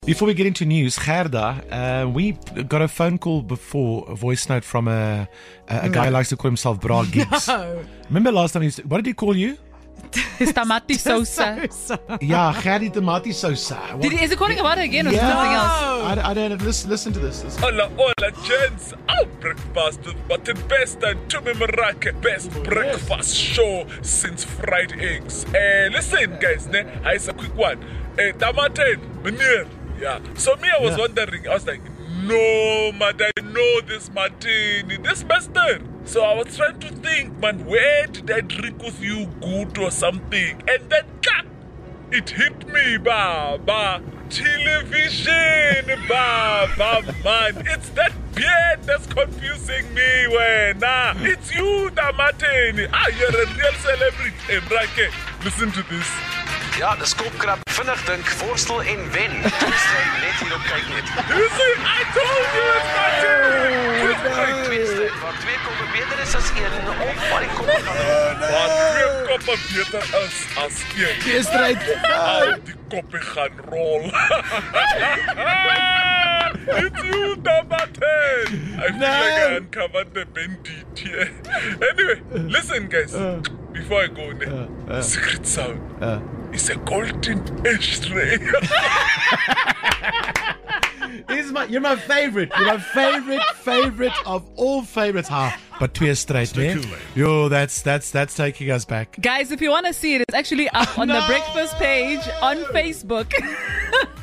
Before we get into news, Gerda, we got a phone call before, a voice note from a guy who likes to call himself Bra Gigs. No. Remember last time, what did he call you? His Tamati Sosa. Yeah, Gerdy Tamati Sosa. Is he calling about it again or something else? I don't know. Listen to this. Hola, gents. Our breakfast with button best and Tumi Marake. Best breakfast show since fried eggs. Listen, guys, it's a quick one. Tamaten, Manir. Yeah. So I was wondering, I was like, no, man, I know this Martini, this master. So I was trying to think, man, where did I drink with you good or something? And then, it hit me, Baba. Television, Baba, man. It's that beard that's confusing me, nah. It's you, Damateni. You're a real celebrity. Emrake, listen to this. Ja, de skoopkrab vinnig dink, worstel en wen. Tweestrijd net hier op kyk net. You see, I told you it's Martini. Tweestrijd, waar 2 koppe beter is as 1, of waar die koppe gaan. Waar 2 koppe beter is as 1. Tweestrijd. Al die koppe gaan rol. It's you, Damaten. I feel like I uncovered the bandit here. Anyway, listen, guys. Before I go there, secret sound. It's a golden ashtray. You're my favorite. You're my favorite of all favorites. But Tweestrijd, man. Yo, that's taking us back. Guys, if you want to see it, it's actually up on the breakfast page on Facebook.